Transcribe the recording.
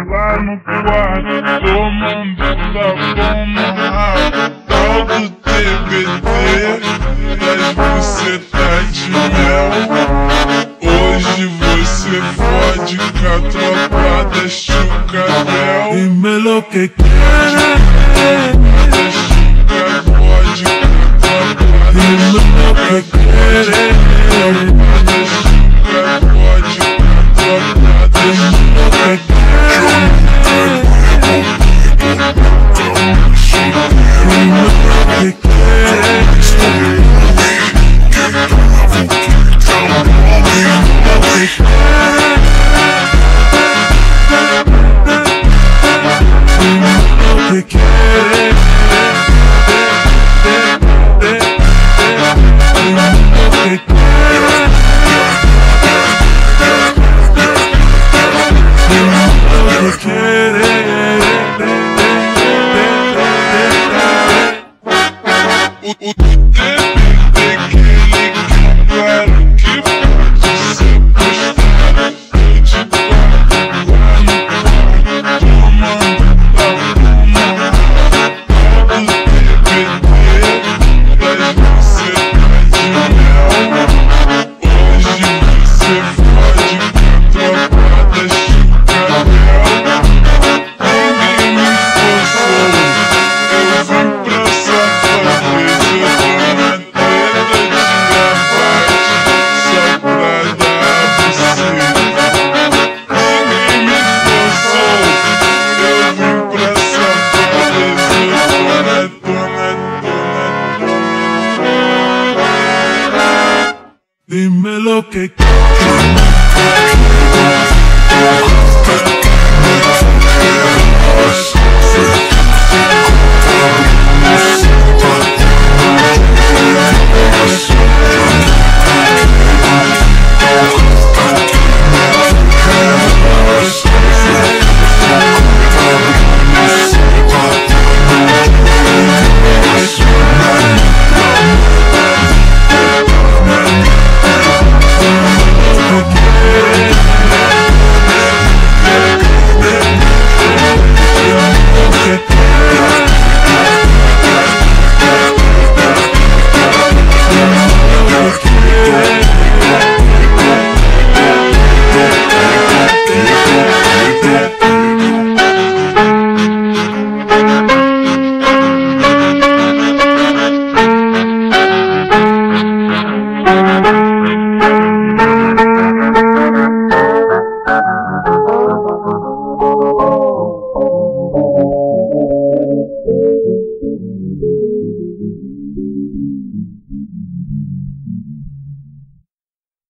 lá no quarto, tomando tapão no rabo. Tal do TBT, das bucetas de mel. Hoje você fode com a tropa da Chucabel. Dímelo que quieres, Fode com a tropa da dímelo que quieres. Fode com a tropa da